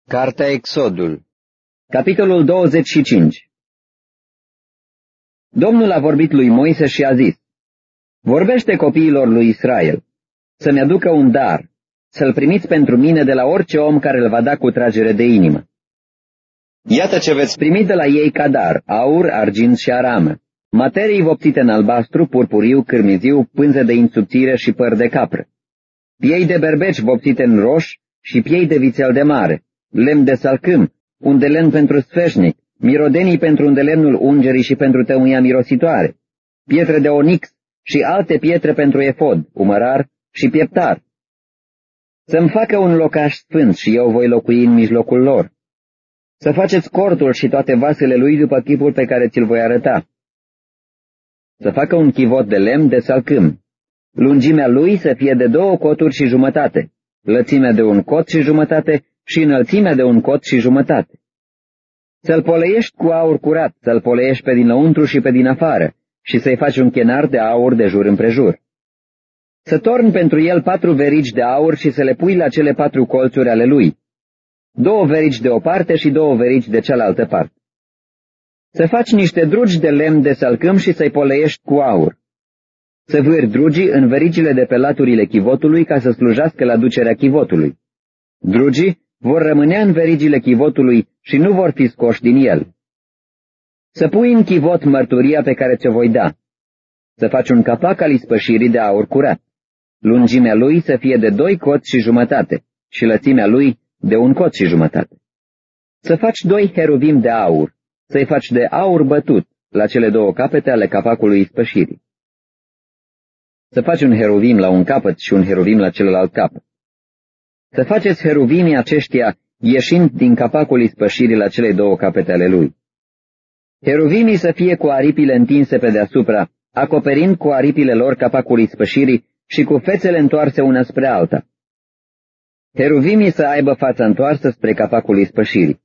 Cartea Exodul, capitolul 25. Domnul a vorbit lui Moise și a zis: Vorbește copiilor lui Israel, să-mi aducă un dar, să-l primiți pentru mine de la orice om care îl va da cu tragere de inimă. Iată ce veți primi de la ei ca dar: aur, argint și aramă, materii vopsite în albastru, purpuriu, cârmiziu, pânze de insubțire și păr de capră, piei de berbeci vopsite în roș și piei de vițel de mare, lemn de salcâm, un de lemn pentru sfeșnic, mirodenii pentru undelemnul ungerii și pentru tămâia mirositoare, pietre de onix și alte pietre pentru efod, umărar și pieptar. Să-mi facă un locaș sfânt și eu voi locui în mijlocul lor. Să faceți cortul și toate vasele lui după chipul pe care ți-l voi arăta. Să facă un chivot de lemn de salcâm. Lungimea lui să fie de 2 coturi și jumătate, lățimea de 1 cot și jumătate și înălțimea de 1 cot și jumătate. Să-l poleiești cu aur curat, să-l poleiești pe dinăuntru și pe din afară, și să-i faci un chenar de aur de jur împrejur. Să torni pentru el 4 verigi de aur și să le pui la cele 4 colțuri ale lui, 2 verigi de o parte și 2 verigi de cealaltă parte. Să faci niște drugi de lemn de salcâm și să-i poleiești cu aur. Să vâri drugii în verigile de pe laturile chivotului ca să slujească la ducerea chivotului. Drugii vor rămânea în verigile chivotului și nu vor fi scoși din el. Să pui în chivot mărturia pe care ți-o voi da. Să faci un capac al ispășirii de aur curat. Lungimea lui să fie de 2 coți și jumătate și lățimea lui de 1 cot și jumătate. Să faci 2 heruvim de aur, să-i faci de aur bătut la cele 2 capete ale capacului ispășirii. Să faci un heruvim la un capăt și un heruvim la celălalt capăt. Să faceți heruvimii aceștia ieșind din capacul ispășirii la cele 2 capete ale lui. Heruvimii să fie cu aripile întinse pe deasupra, acoperind cu aripile lor capacul ispășirii și cu fețele întoarse una spre alta. Heruvimii să aibă fața întoarsă spre capacul ispășirii.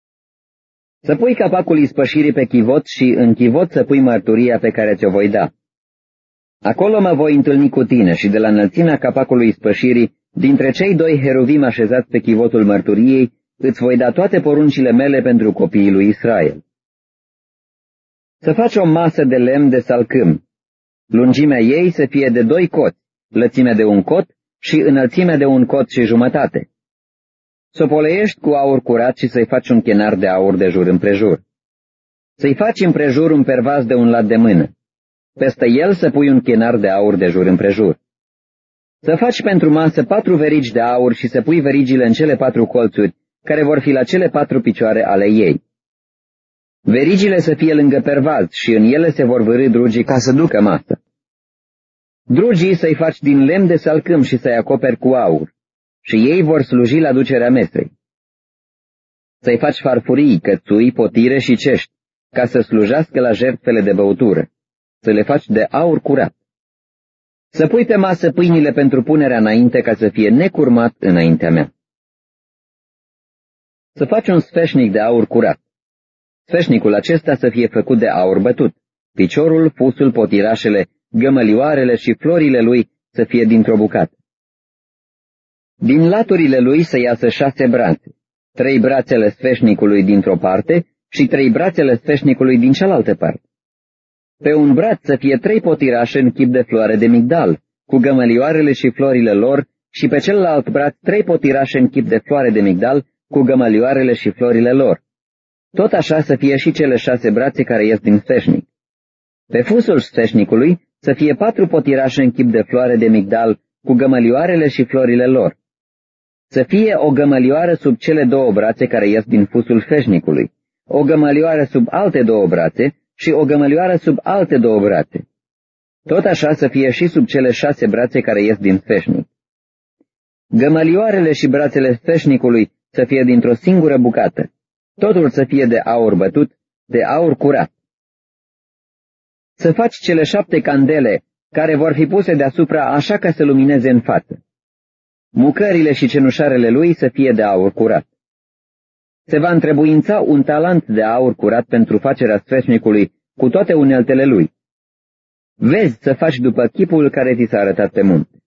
Să pui capacul ispășirii pe chivot și în chivot să pui mărturia pe care ți-o voi da. Acolo mă voi întâlni cu tine și de la înălțimea capacului ispășirii, dintre cei 2 heruvimi așezați pe chivotul mărturiei, îți voi da toate poruncile mele pentru copiii lui Israel. Să faci o masă de lemn de salcâm. Lungimea ei să fie de 2 coți, lățimea de 1 cot și înălțimea de 1 cot și jumătate. Să o poleiești cu aur curat și să-i faci un chenar de aur de jur împrejur. Să-i faci împrejur un pervaz de 1 lat de mână. Peste el să pui un chenar de aur de jur împrejur. Să faci pentru masă 4 verigi de aur și să pui verigile în cele 4 colțuri, care vor fi la cele 4 picioare ale ei. Verigile să fie lângă pervaz și în ele se vor vârî drugii ca să ducă masă. Drugii să-i faci din lemn de salcâm și să-i acoperi cu aur, și ei vor sluji la ducerea mesei. Să-i faci farfurii, cățui, potire și cești, ca să slujească la jertfele de băutură, să le faci de aur curat. Să pui pe masă pâinile pentru punerea înainte ca să fie necurmat înaintea mea. Să faci un sfeșnic de aur curat. Sfeșnicul acesta să fie făcut de aur bătut, piciorul, fusul, potirașele, gămălioarele și florile lui să fie dintr-o bucată. Din laturile lui să iasă 6 brațe, 3 brațele sfeșnicului dintr-o parte și 3 brațele sfeșnicului din cealaltă parte. Pe un braț să fie 3 potirașe în chip de floare de migdal, cu gămălioarele și florile lor, și pe celălalt braț 3 potirașe în chip de floare de migdal, cu gămălioarele și florile lor. Tot așa să fie și cele 6 brațe care ies din sfeșnic. Pe fusul sfeșnicului să fie 4 potirașe în chip de floare de migdal, cu gămălioarele și florile lor. Să fie o gămălioară sub cele 2 brațe care ies din fusul sfeșnicului, o gămălioară sub alte 2 brațe și o gămălioară sub alte 2 brațe. Tot așa să fie și sub cele 6 brațe care ies din sfeșnic. Gămălioarele și brațele sfeșnicului să fie dintr-o singură bucată, totul să fie de aur bătut, de aur curat. Să faci cele 7 candele care vor fi puse deasupra așa ca să lumineze în față. Mucările și cenușarele lui să fie de aur curat. Se va întrebuința un talent de aur curat pentru facerea sfeșnicului cu toate uneltele lui. Vezi să faci după chipul care ți s-a arătat pe munte.